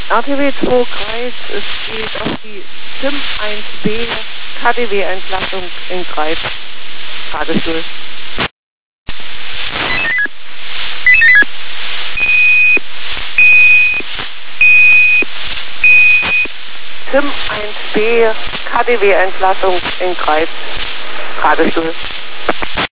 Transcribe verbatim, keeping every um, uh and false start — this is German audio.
R T W zwei Kreis, es geht auf die SIM eins B K D W-Entlassung in Kreis. Fahrgestuhl. SIM eins B K D W-Entlassung in Kreis. Fahrgestuhl.